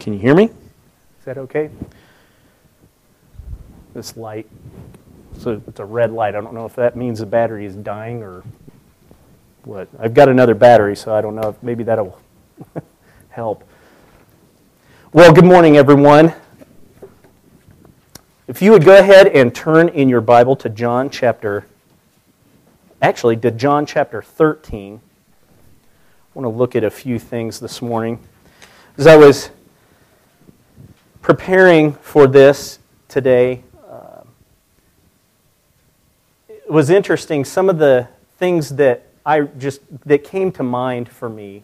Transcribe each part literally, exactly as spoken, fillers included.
Can you hear me? Is that okay? This light, so it's a red light. I don't know if that means the battery is dying or what. I've got another battery, so I don't know if maybe that'll help. Well, good morning, everyone. If you would go ahead and turn in your Bible to John chapter, actually to John chapter thirteen. I want to look at a few things this morning. As I was preparing for this today, uh, it was interesting. Some of the things that I just that came to mind for me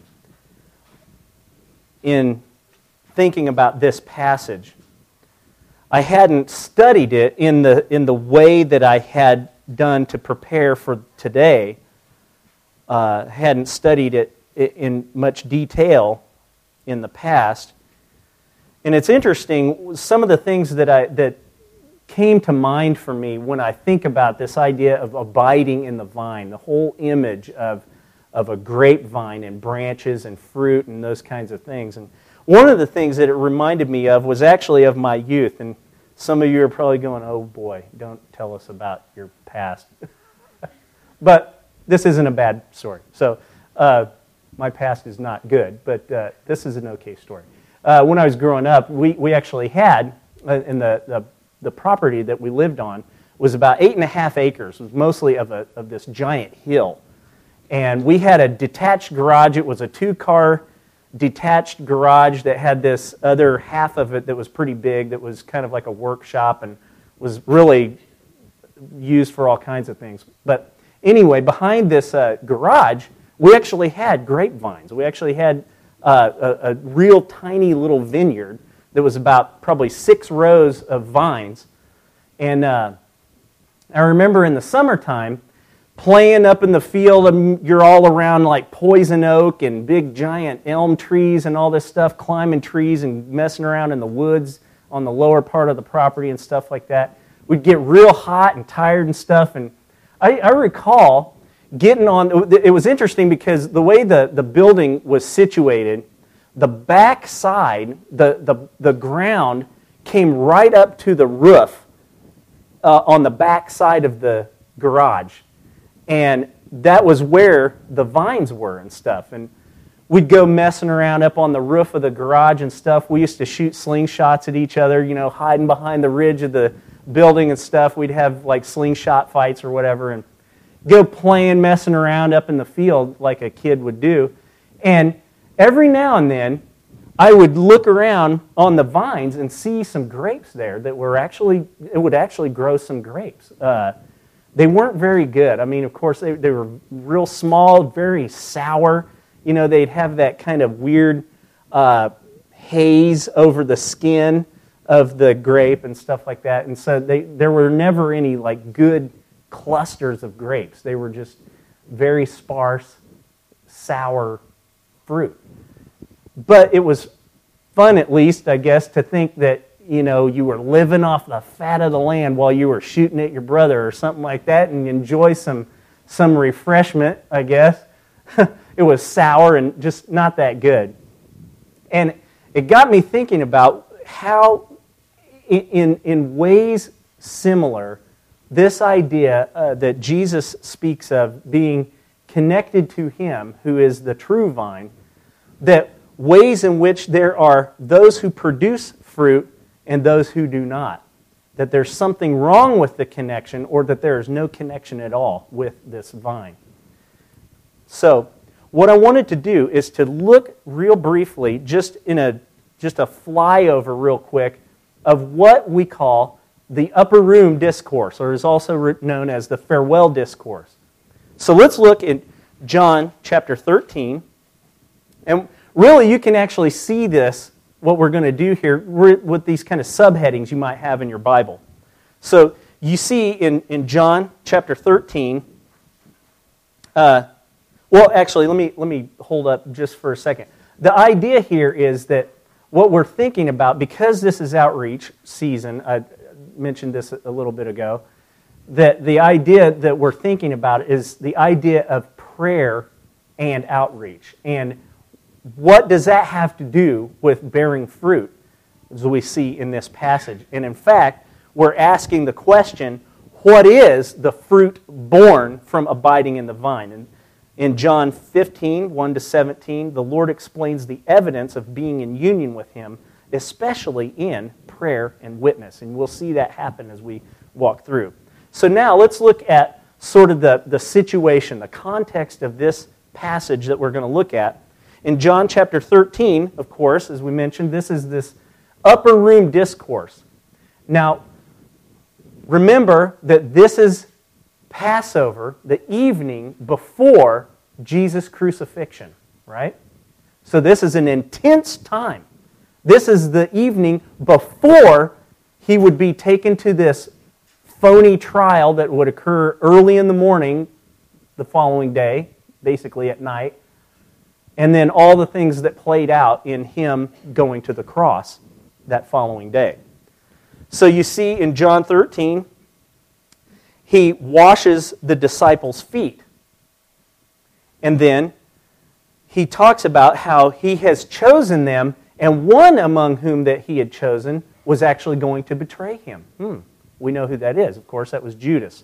in thinking about this passage. I hadn't studied it in the in the way that I had done to prepare for today. Uh, hadn't studied it in much detail in the past. And it's interesting, some of the things that I that came to mind for me when I think about this idea of abiding in the vine, the whole image of, of a grapevine and branches and fruit and those kinds of things. And one of the things that it reminded me of was actually of my youth. And some of you are probably going, oh boy, don't tell us about your past. But this isn't a bad story. So, uh, my past is not good, but uh, this is an okay story. Uh, when I was growing up, we, we actually had, uh, in the, the the property that we lived on, was about eight and a half acres. It was mostly of, a, of this giant hill. And we had a detached garage. It was a two-car detached garage that had this other half of it that was pretty big, that was kind of like a workshop and was really used for all kinds of things. But anyway, behind this uh, garage, we actually had grapevines. We actually had uh, a, a real tiny little vineyard that was about probably six rows of vines. And uh, I remember in the summertime playing up in the field, and you're all around like poison oak and big giant elm trees and all this stuff, climbing trees and messing around in the woods on the lower part of the property and stuff like that. We'd get real hot and tired and stuff. And I, I recall getting on, it was interesting because the way the, the building was situated, the back side, the, the, the ground came right up to the roof uh, on the back side of the garage. And that was where the vines were and stuff. And we'd go messing around up on the roof of the garage and stuff. We used to shoot slingshots at each other, you know, hiding behind the ridge of the building and stuff. We'd have like slingshot fights or whatever, and go playing, messing around up in the field like a kid would do. And every now and then, I would look around on the vines and see some grapes there that were actually, it would actually grow some grapes. Uh, they weren't very good. I mean, of course, they, they were real small, very sour. You know, they'd have that kind of weird uh, haze over the skin of the grape and stuff like that. And so they, there were never any like good clusters of grapes. They were just very sparse, sour fruit. But it was fun, at least, I guess, to think that, you know, you were living off the fat of the land while you were shooting at your brother or something like that, and enjoy some some refreshment, I guess. It was sour and just not that good. And it got me thinking about how, in in ways similar, this idea uh, that Jesus speaks of being connected to Him, who is the true vine, that ways in which there are those who produce fruit and those who do not. That there's something wrong with the connection, or that there is no connection at all with this vine. So, what I wanted to do is to look real briefly, just in a just a flyover real quick, of what we call the upper room discourse, or is also known as the farewell discourse. So let's look at John chapter thirteen. And really, you can actually see this, what we're going to do here, with these kind of subheadings you might have in your Bible. So you see in, in John chapter thirteen, uh, well, actually, let me, let me hold up just for a second. The idea here is that what we're thinking about, because this is outreach season, I mentioned this a little bit ago, that the idea that we're thinking about is the idea of prayer and outreach. And what does that have to do with bearing fruit, as we see in this passage? And in fact, we're asking the question, what is the fruit born from abiding in the vine? And in John fifteen, one to seventeen, the Lord explains the evidence of being in union with Him, especially in prayer and witness. And we'll see that happen as we walk through. So now let's look at sort of the, the situation, the context of this passage that we're going to look at. In John chapter thirteen, of course, as we mentioned, this is this upper room discourse. Now, remember that this is Passover, the evening before Jesus' crucifixion, right? So this is an intense time. This is the evening before He would be taken to this phony trial that would occur early in the morning the following day, basically at night, and then all the things that played out in Him going to the cross that following day. So you see in John thirteen, He washes the disciples' feet. And then He talks about how He has chosen them, and one among whom that He had chosen was actually going to betray Him. Hmm. We know who that is. Of course, that was Judas.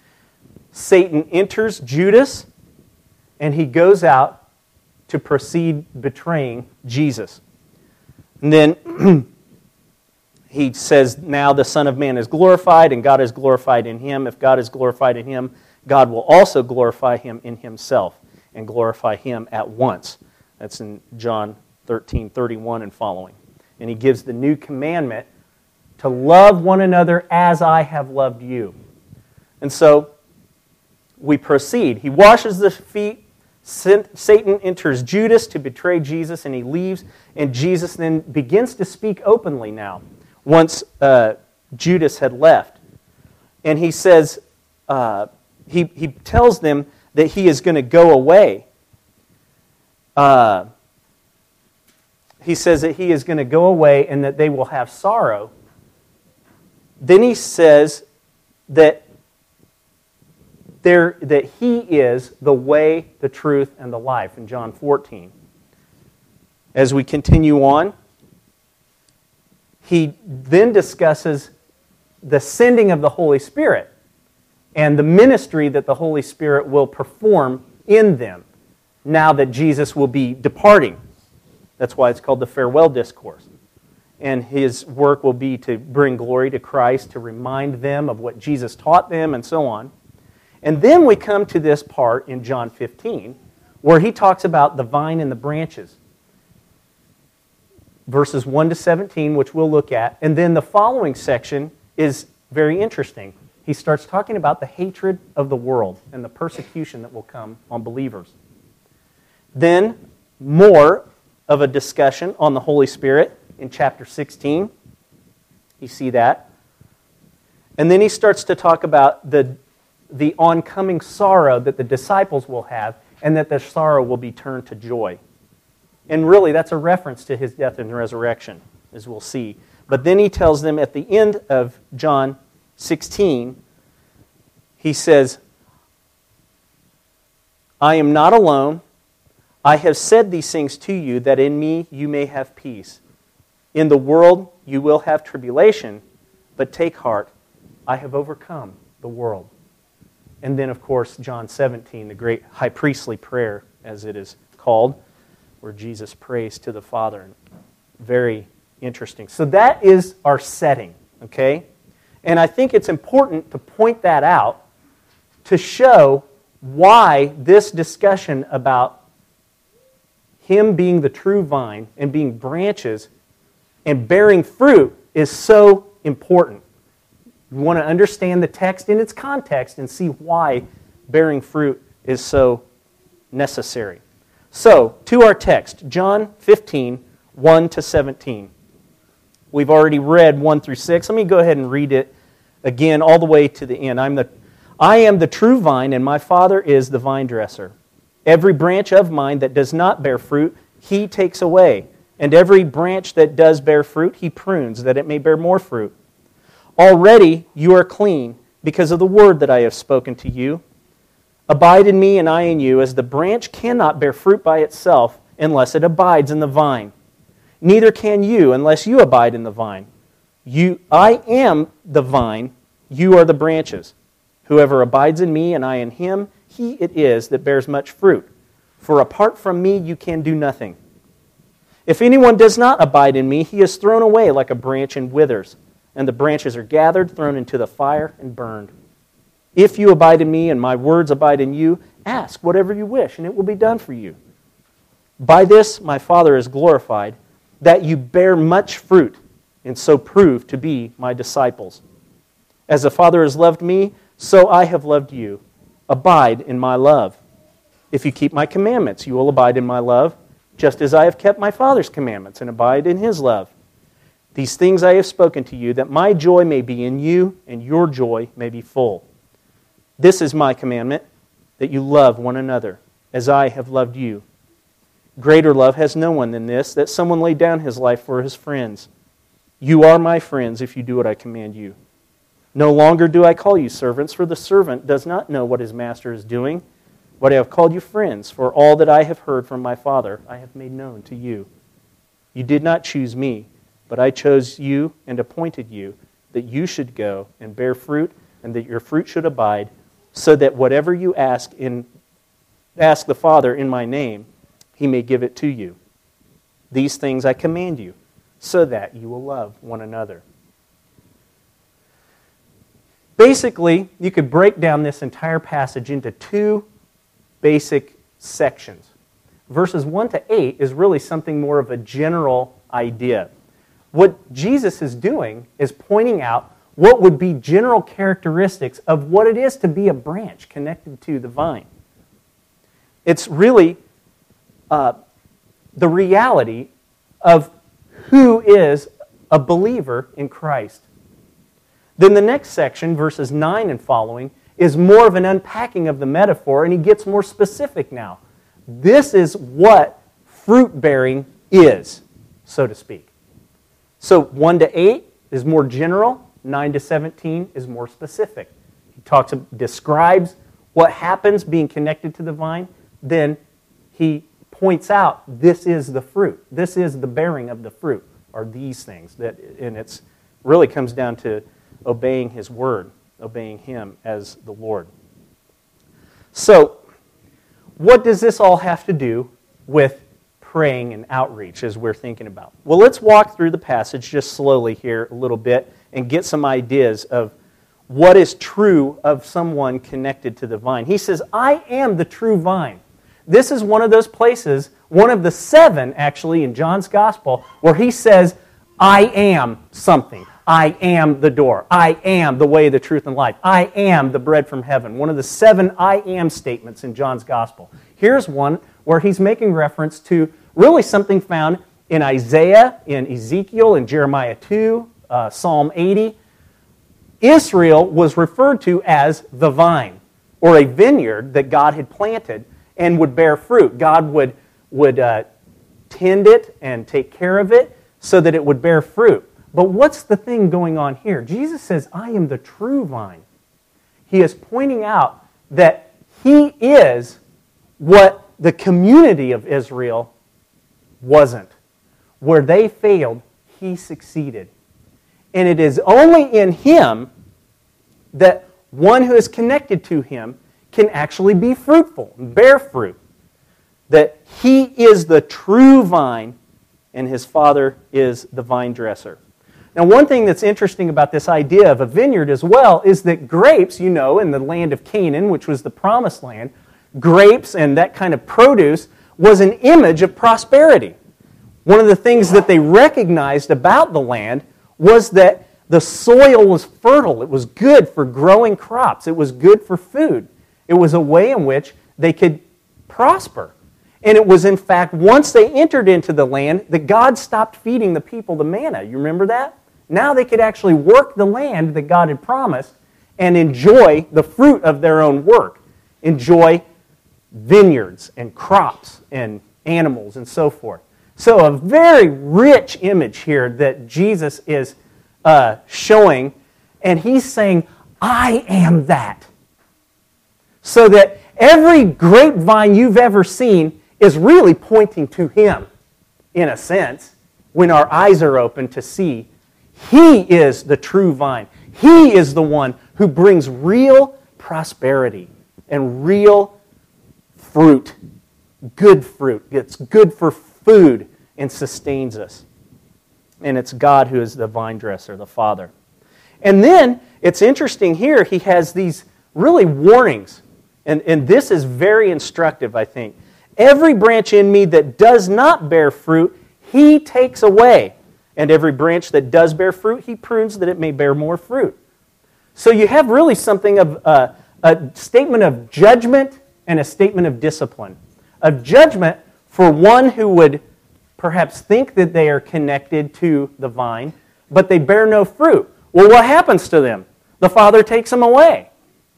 Satan enters Judas, and he goes out to proceed betraying Jesus. And then He says, now the Son of Man is glorified, and God is glorified in Him. If God is glorified in Him, God will also glorify Him in Himself and glorify Him at once. That's in John thirteen, thirty-one and following. And He gives the new commandment to love one another as I have loved you. And so we proceed. He washes the feet. Satan enters Judas to betray Jesus, and he leaves. And Jesus then begins to speak openly now, once uh, Judas had left. And he says, uh, he, he tells them that he is going to go away. Uh, he says that he is going to go away and that they will have sorrow. Then he says that, there, that He is the way, the truth, and the life in John fourteen. As we continue on, He then discusses the sending of the Holy Spirit and the ministry that the Holy Spirit will perform in them now that Jesus will be departing. That's why it's called the farewell discourse. And His work will be to bring glory to Christ, to remind them of what Jesus taught them, and so on. And then we come to this part in John fifteen, where He talks about the vine and the branches. Verses one to seventeen, which we'll look at. And then the following section is very interesting. He starts talking about the hatred of the world and the persecution that will come on believers. Then more of a discussion on the Holy Spirit in chapter sixteen. You see that. And then he starts to talk about the, the oncoming sorrow that the disciples will have, and that their sorrow will be turned to joy. And really, that's a reference to His death and resurrection, as we'll see. But then he tells them at the end of John sixteen, he says, I am not alone. I have said these things to you, that in me you may have peace. In the world you will have tribulation, but take heart, I have overcome the world. And then, of course, John seventeen, the great high priestly prayer, as it is called, where Jesus prays to the Father. Very interesting. So that is our setting, okay? And I think it's important to point that out to show why this discussion about Him being the true vine and being branches and bearing fruit is so important. You want to understand the text in its context and see why bearing fruit is so necessary. So, to our text, John fifteen, one to seventeen. We've already read one through six. Let me go ahead and read it again all the way to the end. I'm the, I am the true vine, and my Father is the vine dresser. Every branch of mine that does not bear fruit, He takes away. And every branch that does bear fruit, He prunes, that it may bear more fruit. Already you are clean because of the word that I have spoken to you. Abide in me and I in you, as the branch cannot bear fruit by itself unless it abides in the vine. Neither can you unless you abide in the vine. You, I am the vine, you are the branches. Whoever abides in me and I in him, he it is that bears much fruit. For apart from me you can do nothing. If anyone does not abide in me, he is thrown away like a branch and withers, and the branches are gathered, thrown into the fire, and burned. If you abide in me and my words abide in you, ask whatever you wish, and it will be done for you. By this my Father is glorified, that you bear much fruit, and so prove to be my disciples. As the Father has loved me, so I have loved you. Abide in my love. If you keep my commandments, you will abide in my love, just as I have kept my Father's commandments and abide in his love. These things I have spoken to you, that my joy may be in you, and your joy may be full. This is my commandment, that you love one another, as I have loved you. Greater love has no one than this, that someone lay down his life for his friends. You are my friends if you do what I command you. No longer do I call you servants, for the servant does not know what his master is doing. But I have called you friends, for all that I have heard from my Father I have made known to you. You did not choose me, but I chose you and appointed you, that you should go and bear fruit, and that your fruit should abide, so that whatever you ask in ask the Father in my name, he may give it to you. These things I command you, so that you will love one another. Basically, you could break down this entire passage into two basic sections. Verses one to eight is really something more of a general idea. What Jesus is doing is pointing out what would be general characteristics of what it is to be a branch connected to the vine. It's really uh, the reality of who is a believer in Christ. Then the next section, verses nine and following, is more of an unpacking of the metaphor, and he gets more specific now. This is what fruit-bearing is, so to speak. So one to eight is more general, nine to seventeen is more specific. He talks, describes what happens being connected to the vine, then he points out this is the fruit. This is the bearing of the fruit, are these things. That, and it really comes down to obeying his word, obeying him as the Lord. So, what does this all have to do with praying and outreach as we're thinking about? Well, let's walk through the passage just slowly here a little bit and get some ideas of what is true of someone connected to the vine. He says, I am the true vine. This is one of those places, one of the seven actually in John's Gospel, where he says, I am something. I am the door. I am the way, the truth, and life. I am the bread from heaven. One of the seven I am statements in John's Gospel. Here's one where he's making reference to really something found in Isaiah, in Ezekiel, in Jeremiah two, uh, Psalm eighty. Israel was referred to as the vine, or a vineyard that God had planted and would bear fruit. God would, would uh, tend it and take care of it so that it would bear fruit. But what's the thing going on here? Jesus says, I am the true vine. He is pointing out that he is what the community of Israel wasn't. Where they failed, he succeeded. And it is only in him that one who is connected to him can actually be fruitful, bear fruit. That he is the true vine and his Father is the vine dresser. Now, one thing that's interesting about this idea of a vineyard as well is that grapes, you know, in the land of Canaan, which was the promised land, grapes and that kind of produce was an image of prosperity. One of the things that they recognized about the land was that the soil was fertile. It was good for growing crops. It was good for food. It was a way in which they could prosper. And it was, in fact, once they entered into the land, that God stopped feeding the people the manna. You remember that? Now they could actually work the land that God had promised and enjoy the fruit of their own work. Enjoy vineyards and crops and animals and so forth. So a very rich image here that Jesus is uh, showing, and he's saying, I am that. So that every grapevine you've ever seen is really pointing to Him, in a sense, when our eyes are open to see He is the true vine. He is the one who brings real prosperity and real fruit, good fruit. It's good for food and sustains us. And it's God who is the vine dresser, the Father. And then, it's interesting here, He has these really warnings. And, and this is very instructive, I think. Every branch in me that does not bear fruit, He takes away. And every branch that does bear fruit, He prunes that it may bear more fruit. So you have really something of uh, a statement of judgment and a statement of discipline. Of judgment for one who would perhaps think that they are connected to the vine, but they bear no fruit. Well, what happens to them? The Father takes them away.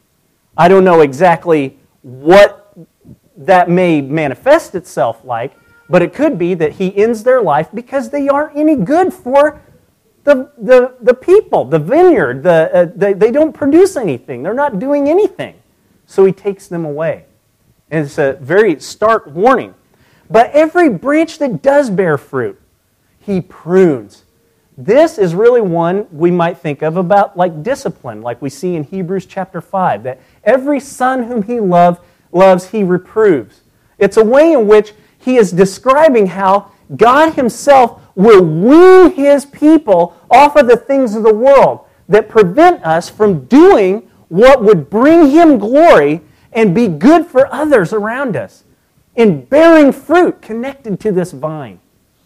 I don't know exactly what that may manifest itself like, but it could be that He ends their life because they aren't any good for the, the, the people, the vineyard. The, uh, they, they don't produce anything. They're not doing anything. So He takes them away. And it's a very stark warning. But every branch that does bear fruit, He prunes. This is really one we might think of about like discipline, like we see in Hebrews chapter five, that every son whom He love, loves, He reproves. It's a way in which He is describing how God Himself will wean His people off of the things of the world that prevent us from doing what would bring Him glory and be good for others around us, in bearing fruit connected to this vine.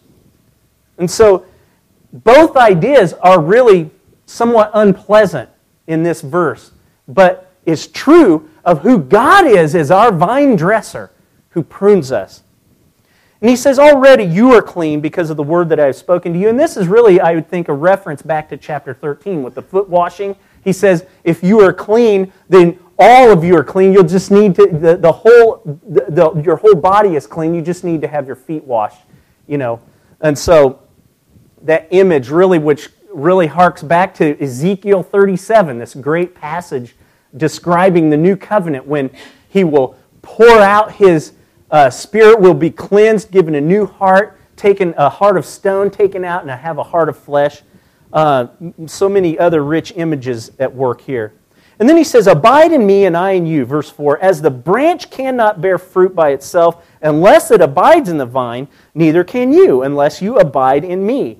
And so, both ideas are really somewhat unpleasant in this verse, but it's true of who God is as our vine dresser who prunes us. And He says, already you are clean because of the word that I have spoken to you. And this is really, I would think, a reference back to chapter thirteen with the foot washing. He says, if you are clean, then all of you are clean. You'll just need to, the, the whole, the, the, your whole body is clean. You just need to have your feet washed, you know. And so, that image really, which really harks back to Ezekiel thirty-seven, this great passage describing the new covenant when He will pour out His uh, Spirit, will be cleansed, given a new heart, taken a heart of stone taken out, and have a heart of flesh. Uh, so many other rich images at work here. And then He says, abide in me and I in you, verse four, as the branch cannot bear fruit by itself unless it abides in the vine, neither can you unless you abide in me.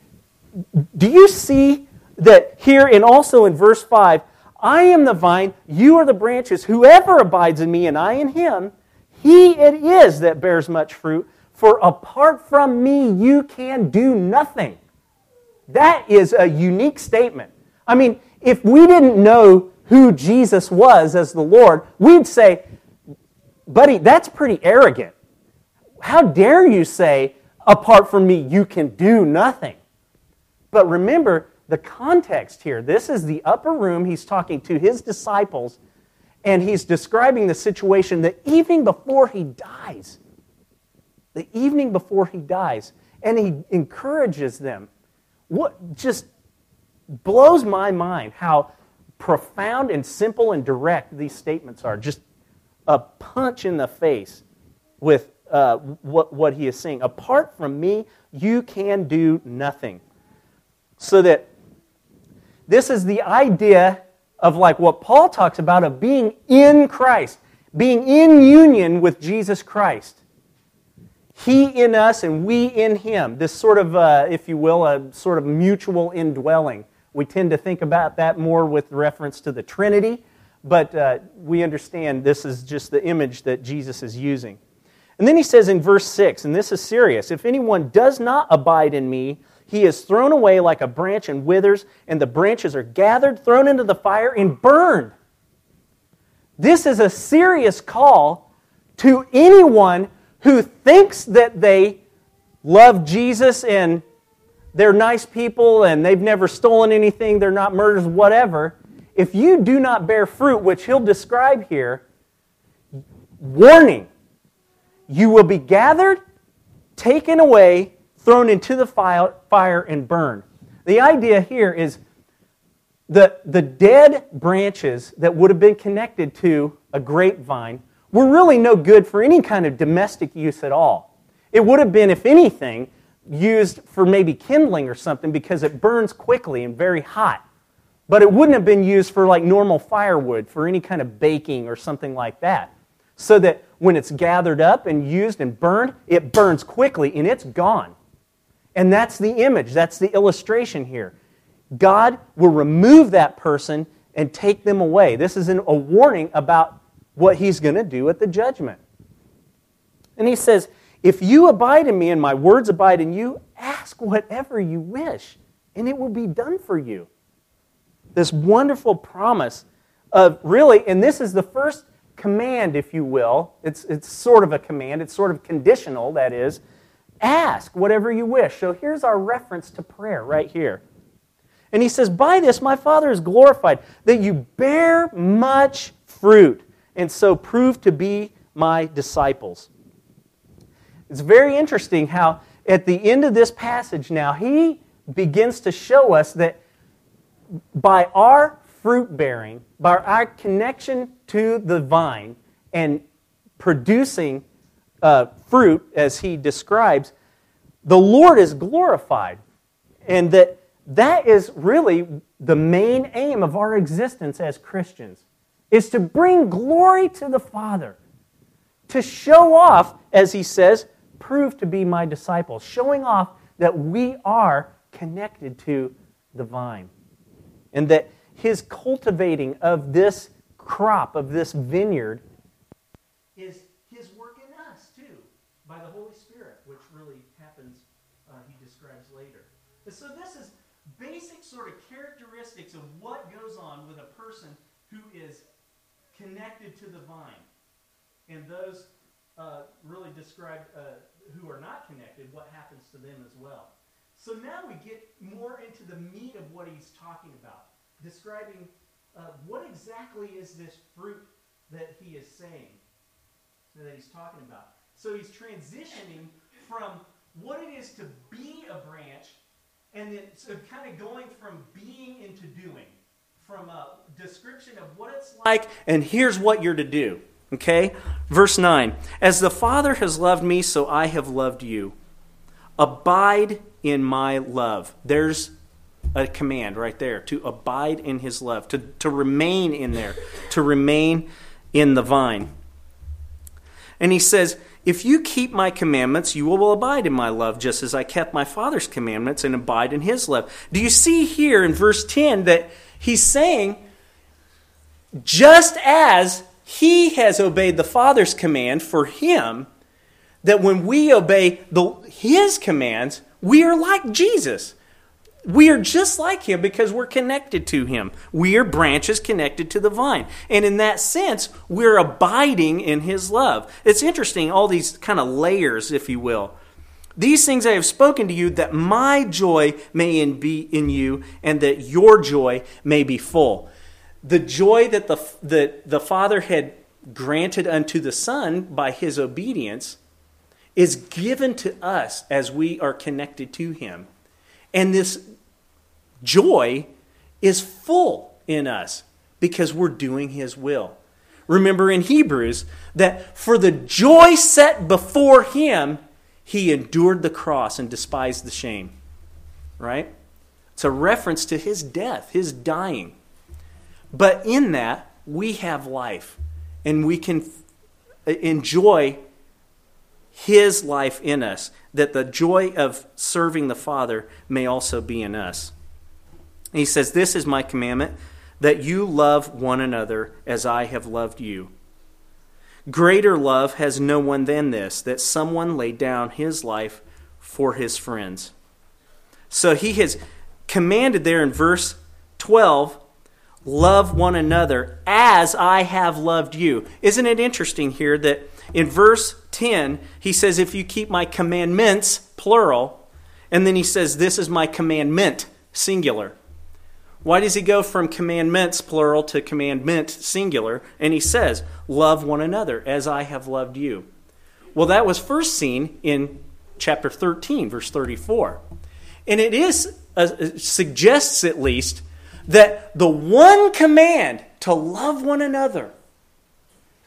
Do you see that here and also in verse five, I am the vine, you are the branches. Whoever abides in me and I in him, he it is that bears much fruit. For apart from me, you can do nothing. That is a unique statement. I mean, if we didn't know who Jesus was as the Lord, we'd say, buddy, that's pretty arrogant. How dare you say, apart from me, you can do nothing? But remember the context here. This is the upper room. He's talking to His disciples, and He's describing the situation the evening before He dies. The evening before He dies. And He encourages them. What just blows my mind how profound and simple and direct these statements are. Just a punch in the face with uh, what, what He is saying. Apart from me, you can do nothing. So that this is the idea of like what Paul talks about of being in Christ, being in union with Jesus Christ. He in us and we in Him. This sort of, uh, if you will, a sort of mutual indwelling. We tend to think about that more with reference to the Trinity, but uh, we understand this is just the image that Jesus is using. And then He says in verse six, and this is serious, if anyone does not abide in me, he is thrown away like a branch and withers, and the branches are gathered, thrown into the fire, and burned. This is a serious call to anyone who thinks that they love Jesus and they're nice people and they've never stolen anything, they're not murderers, whatever. If you do not bear fruit, which He'll describe here, warning, you will be gathered, taken away, thrown into the fire and burned. The idea here is the, the dead branches that would have been connected to a grapevine were really no good for any kind of domestic use at all. It would have been, if anything, used for maybe kindling or something because it burns quickly and very hot. But it wouldn't have been used for like normal firewood, for any kind of baking or something like that. So that when it's gathered up and used and burned, it burns quickly and it's gone. And that's the image, that's the illustration here. God will remove that person and take them away. This is an, a warning about what He's going to do at the judgment. And He says, if you abide in me and my words abide in you, ask whatever you wish, and it will be done for you. This wonderful promise of really, and this is the first command, if you will. It's, it's sort of a command. It's sort of conditional, that is. Ask whatever you wish. So here's our reference to prayer right here. And He says, by this my Father is glorified, that you bear much fruit, and so prove to be my disciples. It's very interesting how at the end of this passage now, He begins to show us that by our fruit bearing, by our connection to the vine and producing uh, fruit, as He describes, the Lord is glorified. And that that is really the main aim of our existence as Christians, is to bring glory to the Father, to show off, as He says, prove to be my disciples, showing off that we are connected to the vine. And that His cultivating of this crop, of this vineyard, is His work in us too, by the Holy Spirit, which really happens, uh, He describes later. And so this is basic sort of characteristics of what goes on with a person who is connected to the vine. And those uh, really describe uh, who are not connected, what happens to them as well. So now we get more into the meat of what he's talking about, describing uh, what exactly is this fruit that he is saying, that he's talking about. So he's transitioning from what it is to be a branch, and then so kind of going from being into doing, from a description of what it's like, and here's what you're to do. Okay? Verse nine, as the Father has loved me, so I have loved you. Abide in my love. There's a command right there, to abide in His love, to, to remain in there, to remain in the vine. And he says, if you keep my commandments, you will abide in my love, just as I kept my Father's commandments and abide in His love. Do you see here in verse ten that he's saying, just as He has obeyed the Father's command for Him, that when we obey the, His commands, we are like Jesus. We are just like Him because we're connected to Him. We are branches connected to the vine. And in that sense, we're abiding in His love. It's interesting, all these kind of layers, if you will. These things I have spoken to you, that my joy may be in you, and that your joy may be full. The joy that the, that the Father had granted unto the Son by His obedience is given to us as we are connected to Him. And this joy is full in us because we're doing His will. Remember in Hebrews that for the joy set before Him, He endured the cross and despised the shame. Right? It's a reference to His death, His dying. But in that, we have life, and we can enjoy His life in us, that the joy of serving the Father may also be in us. And he says, this is my commandment, that you love one another as I have loved you. Greater love has no one than this, that someone lay down his life for his friends. So he has commanded there in verse twelve, love one another as I have loved you. Isn't it interesting here that in verse ten, he says, if you keep my commandments, plural, and then he says, this is my commandment, singular. Why does he go from commandments, plural, to commandment, singular? And he says, love one another as I have loved you. Well, that was first seen in chapter thirteen, verse thirty-four. And it is uh, suggests at least that the one command to love one another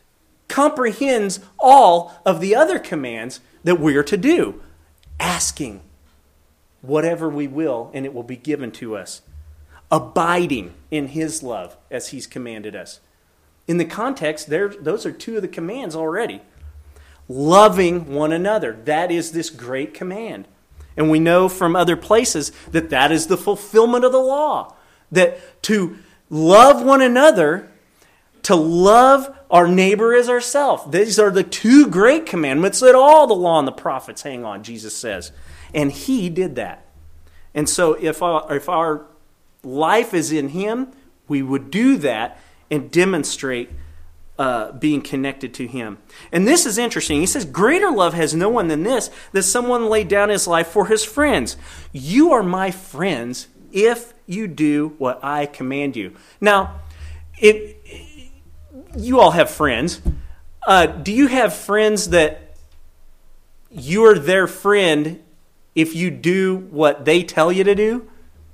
comprehends all of the other commands that we are to do. Asking whatever we will, and it will be given to us. Abiding in his love as he's commanded us. In the context, there, those are two of the commands already. Loving one another. That is this great command. And we know from other places that that is the fulfillment of the law. That to love one another, to love our neighbor as ourselves. These are the two great commandments that all the law and the prophets hang on, Jesus says. And he did that. And so if our, if our life is in him, we would do that and demonstrate uh, being connected to him. And this is interesting. He says, greater love has no one than this, that someone laid down his life for his friends. You are my friends if you do what I command you. Now, it, you all have friends. Uh, do you have friends that you're their friend if you do what they tell you to do?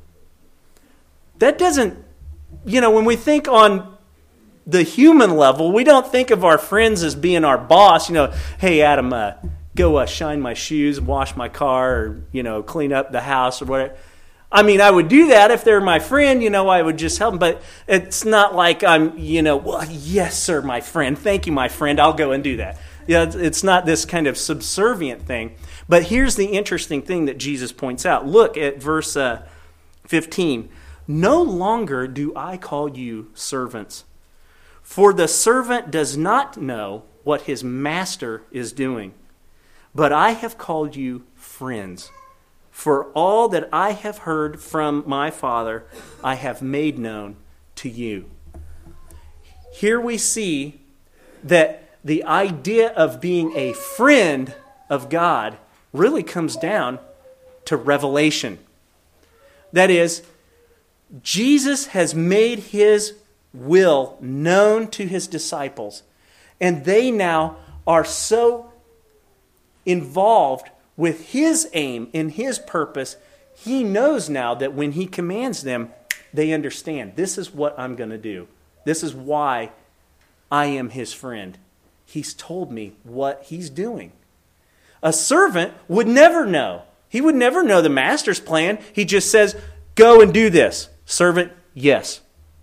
That doesn't, you know, when we think on the human level, we don't think of our friends as being our boss. You know, hey, Adam, uh, go uh, shine my shoes, wash my car, or, you know, clean up the house or whatever. I mean, I would do that if they're my friend, you know, I would just help them. But it's not like I'm, you know, well, yes, sir, my friend. Thank you, my friend. I'll go and do that. Yeah, it's not this kind of subservient thing. But here's the interesting thing that Jesus points out. Look at verse uh, fifteen. No longer do I call you servants, for the servant does not know what his master is doing. But I have called you friends. For all that I have heard from my Father, I have made known to you. Here we see that the idea of being a friend of God really comes down to revelation. That is, Jesus has made his will known to his disciples, and they now are so involved with his aim and his purpose. He knows now that when he commands them, they understand. This is what I'm going to do. This is why I am his friend. He's told me what he's doing. A servant would never know. He would never know the master's plan. He just says, go and do this. Servant, yes.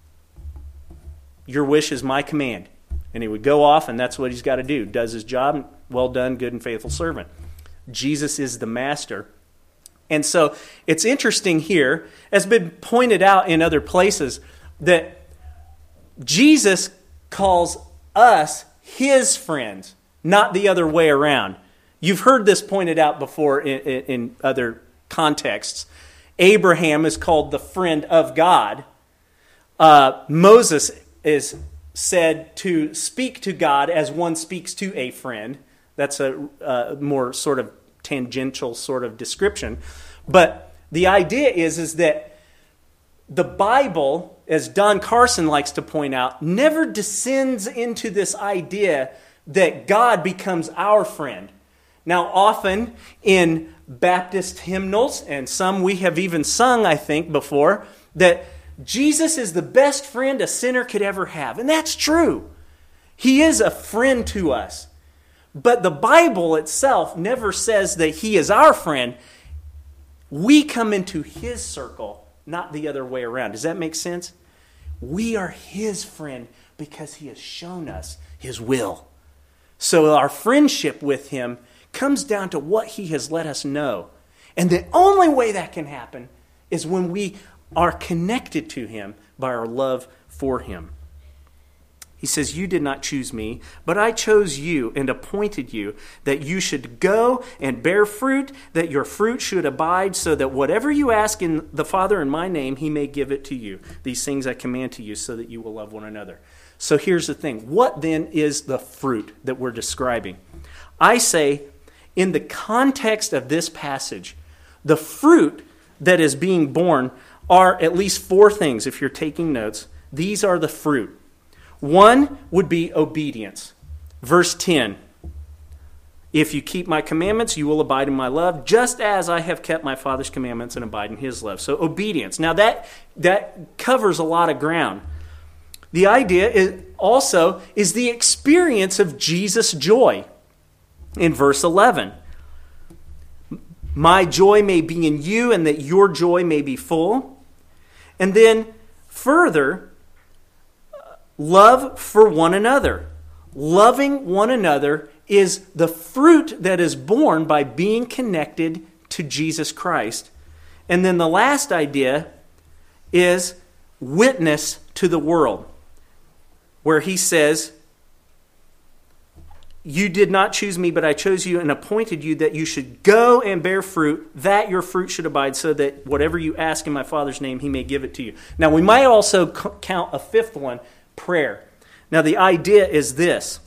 Your wish is my command. And he would go off, and that's what he's got to do. Does his job. Well done, good and faithful servant. Jesus is the master. And so it's interesting here, as been pointed out in other places, that Jesus calls us his friends, not the other way around. You've heard this pointed out before in, in, in other contexts. Abraham is called the friend of God. Uh, Moses is said to speak to God as one speaks to a friend. That's a, a more sort of tangential sort of description. But the idea is, is that the Bible, as Don Carson likes to point out, never descends into this idea that God becomes our friend. Now, often in Baptist hymnals, and some we have even sung, I think, before, that Jesus is the best friend a sinner could ever have. And that's true. He is a friend to us. But the Bible itself never says that he is our friend. We come into his circle, not the other way around. Does that make sense? We are his friend because he has shown us his will. So our friendship with him comes down to what he has let us know. And the only way that can happen is when we are connected to him by our love for him. He says, you did not choose me, but I chose you and appointed you that you should go and bear fruit, that your fruit should abide, so that whatever you ask in the Father in my name, he may give it to you. These things I command to you so that you will love one another. So here's the thing. What then is the fruit that we're describing? I say, in the context of this passage, the fruit that is being born are at least four things. If you're taking notes, these are the fruit. One would be obedience. Verse ten, if you keep my commandments, you will abide in my love, just as I have kept my Father's commandments and abide in his love. So obedience. Now that, that covers a lot of ground. The idea is also is the experience of Jesus' joy. In verse eleven, my joy may be in you and that your joy may be full. And then further, love for one another. Loving one another is the fruit that is born by being connected to Jesus Christ. And then the last idea is witness to the world, where he says, you did not choose me, but I chose you and appointed you that you should go and bear fruit, that your fruit should abide, so that whatever you ask in my Father's name, he may give it to you. Now, we might also count a fifth one, prayer. Now, the idea is this,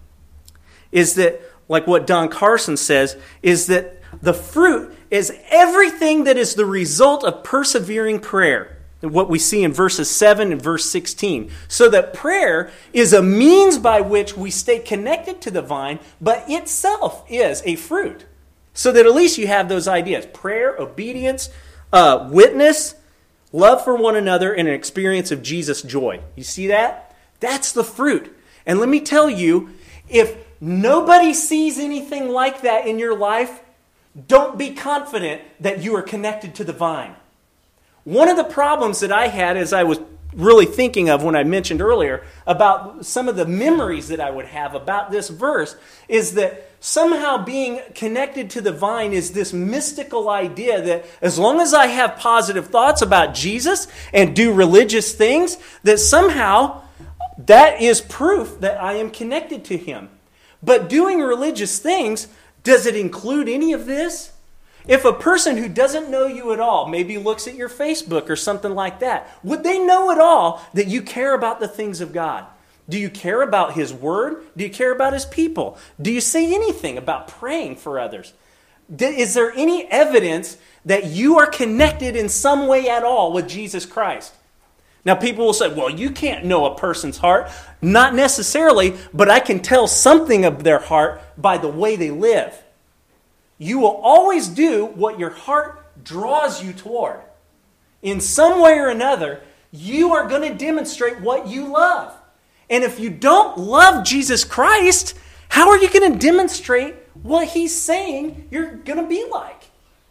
is that, like what Don Carson says, is that the fruit is everything that is the result of persevering prayer. What we see in verses seven and verse sixteen. So that prayer is a means by which we stay connected to the vine, but itself is a fruit. So that at least you have those ideas. Prayer, obedience, uh, witness, love for one another, and an experience of Jesus' joy. You see that? That's the fruit. And let me tell you, if nobody sees anything like that in your life, don't be confident that you are connected to the vine. One of the problems that I had as I was really thinking of when I mentioned earlier about some of the memories that I would have about this verse is that somehow being connected to the vine is this mystical idea that as long as I have positive thoughts about Jesus and do religious things, that somehow that is proof that I am connected to him. But doing religious things, does it include any of this? If a person who doesn't know you at all maybe looks at your Facebook or something like that, would they know at all that you care about the things of God? Do you care about his word? Do you care about his people? Do you say anything about praying for others? Is there any evidence that you are connected in some way at all with Jesus Christ? Now people will say, well, you can't know a person's heart. Not necessarily, but I can tell something of their heart by the way they live. You will always do what your heart draws you toward. In some way or another, you are going to demonstrate what you love. And if you don't love Jesus Christ, how are you going to demonstrate what he's saying you're going to be like?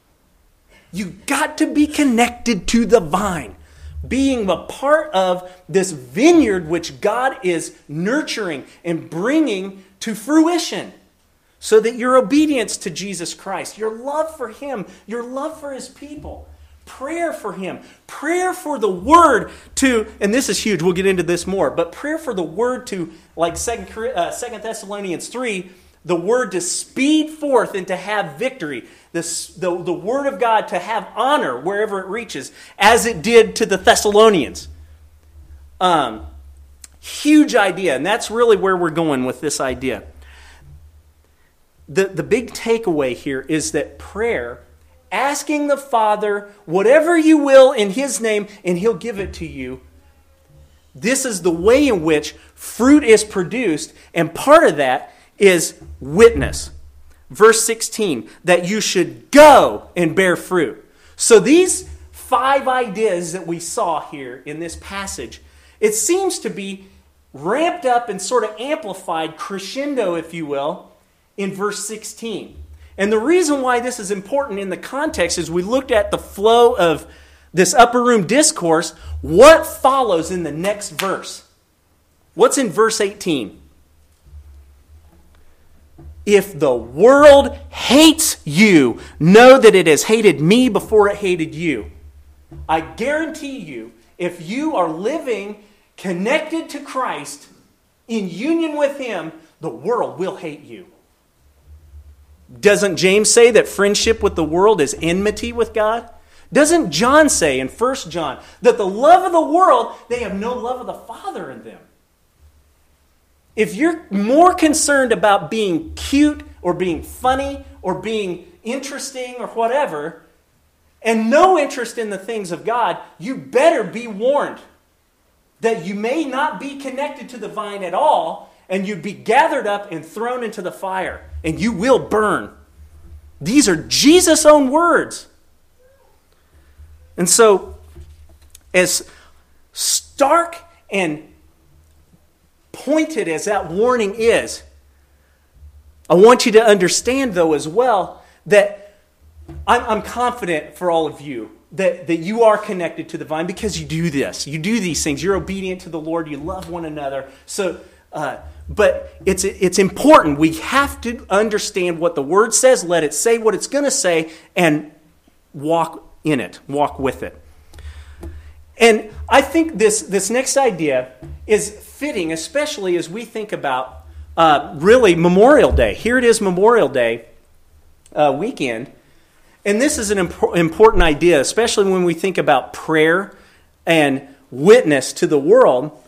You've got to be connected to the vine, being a part of this vineyard which God is nurturing and bringing to fruition. So that your obedience to Jesus Christ, your love for him, your love for his people, prayer for him, prayer for the word to, and this is huge, we'll get into this more, but prayer for the word to, like Second Thessalonians three, the word to speed forth and to have victory, the, the, the word of God to have honor wherever it reaches, as it did to the Thessalonians. Um, huge idea, and that's really where we're going with this idea. The, the big takeaway here is that prayer, asking the Father whatever you will in his name, and he'll give it to you. This is the way in which fruit is produced, and part of that is witness. Verse sixteen, that you should go and bear fruit. So these five ideas that we saw here in this passage, it seems to be ramped up and sort of amplified, crescendo, if you will, in verse sixteen. And the reason why this is important in the context is we looked at the flow of this upper room discourse. What follows in the next verse? What's in verse eighteen? If the world hates you, know that it has hated me before it hated you. I guarantee you, if you are living connected to Christ, in union with him, the world will hate you. Doesn't James say that friendship with the world is enmity with God? Doesn't John say in First John that the love of the world, they have no love of the Father in them? If you're more concerned about being cute or being funny or being interesting or whatever, and no interest in the things of God, you better be warned that you may not be connected to the vine at all, and you'd be gathered up and thrown into the fire, and you will burn. These are Jesus' own words. And so, as stark and pointed as that warning is, I want you to understand, though, as well, that I'm, I'm confident for all of you that, that you are connected to the vine because you do this. You do these things. You're obedient to the Lord. You love one another. So, uh, but it's it's important. We have to understand what the Word says, let it say what it's going to say, and walk in it, walk with it. And I think this, this next idea is fitting, especially as we think about uh, really Memorial Day. Here it is, Memorial Day uh, weekend. And this is an imp- important idea, especially when we think about prayer and witness to the world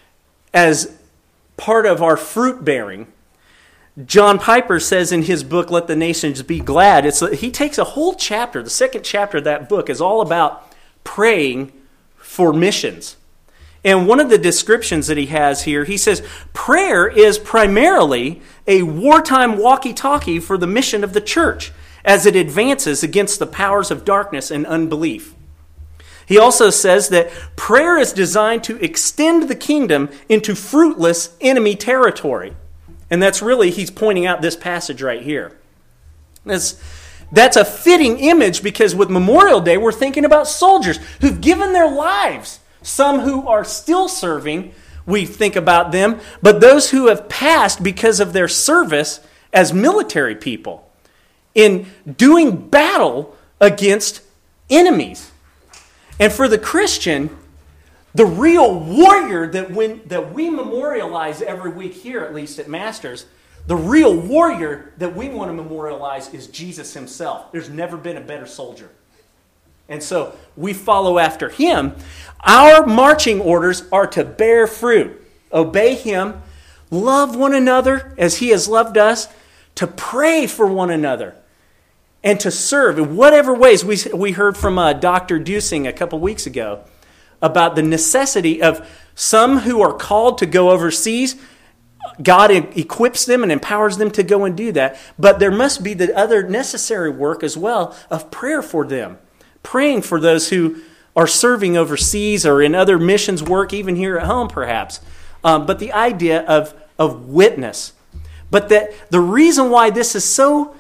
as part of our fruit bearing. John Piper says in his book, Let the Nations Be Glad, it's he takes a whole chapter, the second chapter of that book is all about praying for missions. And one of the descriptions that he has here, he says, prayer is primarily a wartime walkie-talkie for the mission of the church as it advances against the powers of darkness and unbelief. He also says that prayer is designed to extend the kingdom into fruitless enemy territory. And that's really, he's pointing out this passage right here. That's, that's a fitting image because with Memorial Day, we're thinking about soldiers who've given their lives. Some who are still serving, we think about them, but those who have passed because of their service as military people in doing battle against enemies. And for the Christian, the real warrior that when that we memorialize every week here, at least at Masters, the real warrior that we want to memorialize is Jesus himself. There's never been a better soldier. And so we follow after him. Our marching orders are to bear fruit, obey him, love one another as he has loved us, to pray for one another, and to serve in whatever ways. We, we heard from uh, Doctor Dusing a couple weeks ago about the necessity of some who are called to go overseas. God equips them and empowers them to go and do that. But there must be the other necessary work as well of prayer for them. Praying for those who are serving overseas or in other missions work, even here at home perhaps. Um, but the idea of, of witness. But that the reason why this is so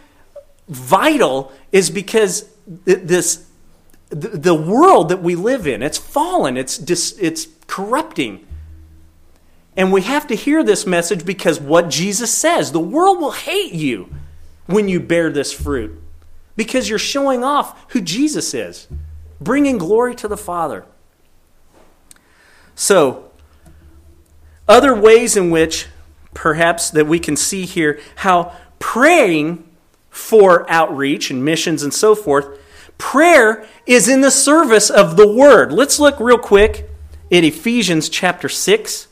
vital is because this the world that we live in, it's fallen, it's dis, it's corrupting. And we have to hear this message because what Jesus says, the world will hate you when you bear this fruit because you're showing off who Jesus is, bringing glory to the Father. So, other ways in which perhaps that we can see here how praying for outreach and missions and so forth, prayer is in the service of the Word. Let's look real quick at Ephesians chapter six.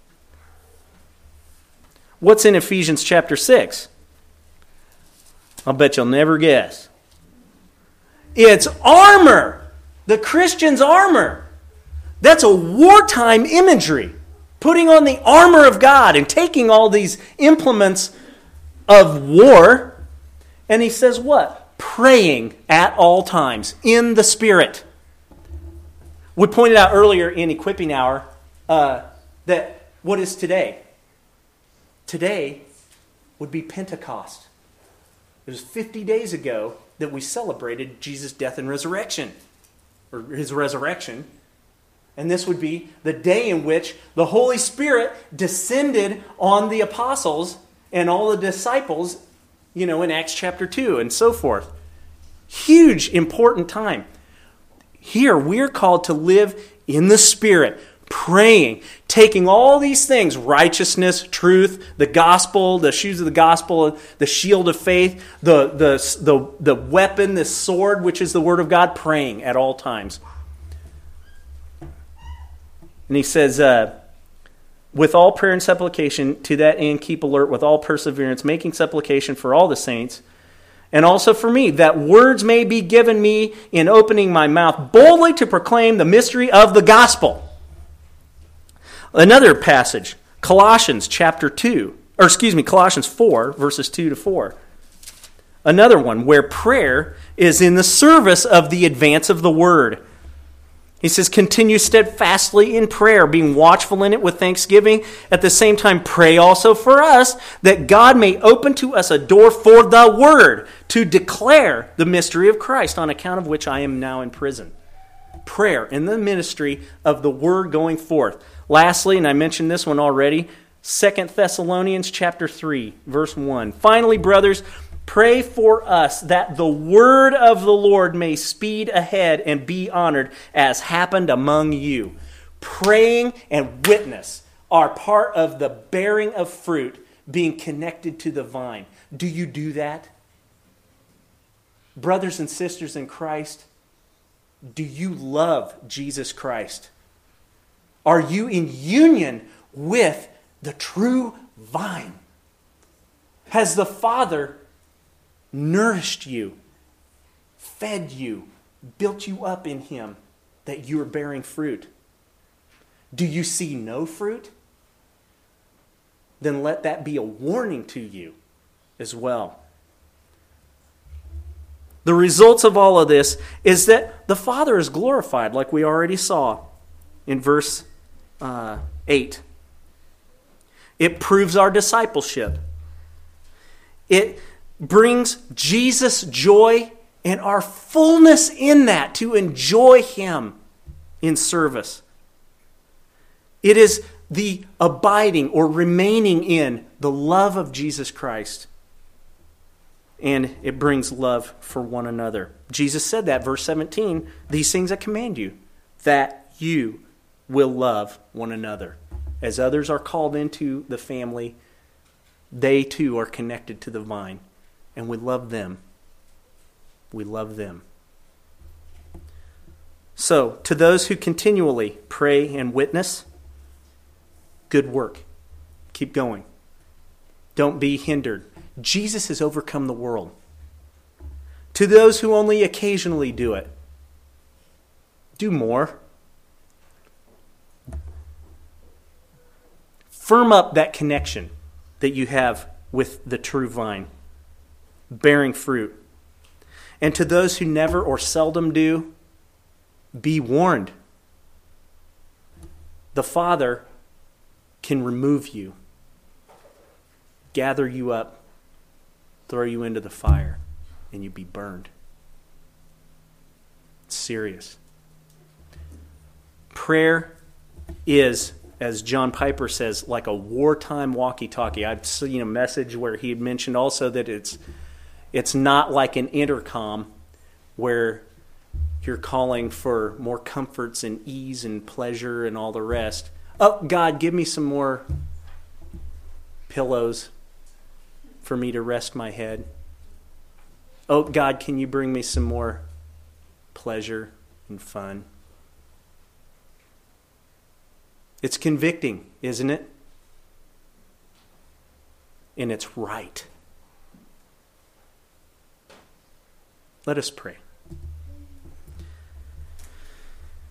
What's in Ephesians chapter six? I'll bet you'll never guess. It's armor. The Christian's armor. That's a wartime imagery. Putting on the armor of God and taking all these implements of war. And he says what? Praying at all times in the Spirit. We pointed out earlier in Equipping Hour uh, that what is today? Today would be Pentecost. It was fifty days ago that we celebrated Jesus' death and resurrection, or his resurrection. And this would be the day in which the Holy Spirit descended on the apostles and all the disciples, you know, in Acts chapter two and so forth. Huge, important time. Here, we're called to live in the Spirit, praying, taking all these things, righteousness, truth, the gospel, the shoes of the gospel, the shield of faith, the, the, the, the weapon, the sword, which is the word of God, praying at all times. And he says, uh, with all prayer and supplication, to that end keep alert with all perseverance, making supplication for all the saints, and also for me, that words may be given me in opening my mouth boldly to proclaim the mystery of the gospel. Another passage, Colossians chapter two, or excuse me, Colossians four, verses two to four. Another one where prayer is in the service of the advance of the word. He says, continue steadfastly in prayer, being watchful in it with thanksgiving. At the same time, pray also for us, that God may open to us a door for the word, to declare the mystery of Christ, on account of which I am now in prison. Prayer in the ministry of the word going forth. Lastly, and I mentioned this one already, Second Thessalonians chapter three, verse one. Finally, brothers, pray for us that the word of the Lord may speed ahead and be honored, as happened among you. Praying and witness are part of the bearing of fruit, being connected to the vine. Do you do that? Brothers and sisters in Christ, do you love Jesus Christ? Are you in union with the true vine? Has the Father nourished you, fed you, built you up in Him, that you are bearing fruit? Do you see no fruit? Then let that be a warning to you as well. The results of all of this is that the Father is glorified, like we already saw in verse uh, eight. It proves our discipleship. It brings Jesus joy and our fullness in that, to enjoy Him in service. It is the abiding or remaining in the love of Jesus Christ. And it brings love for one another. Jesus said that, verse seventeen, these things I command you, that you will love one another. As others are called into the family, they too are connected to the vine. And we love them. We love them. So, to those who continually pray and witness, good work. Keep going. Don't be hindered. Jesus has overcome the world. To those who only occasionally do it, do more. Firm up that connection that you have with the true vine, bearing fruit. And to those who never or seldom do, be warned. The Father can remove you, gather you up, throw you into the fire, and you be burned. It's serious. Prayer is, as John Piper says, like a wartime walkie-talkie. I've seen a message where he had mentioned also that it's it's not like an intercom where you're calling for more comforts and ease and pleasure and all the rest. Oh, God, give me some more pillows for me to rest my head. Oh, God, can you bring me some more pleasure and fun? It's convicting, isn't it? And it's right. Let us pray.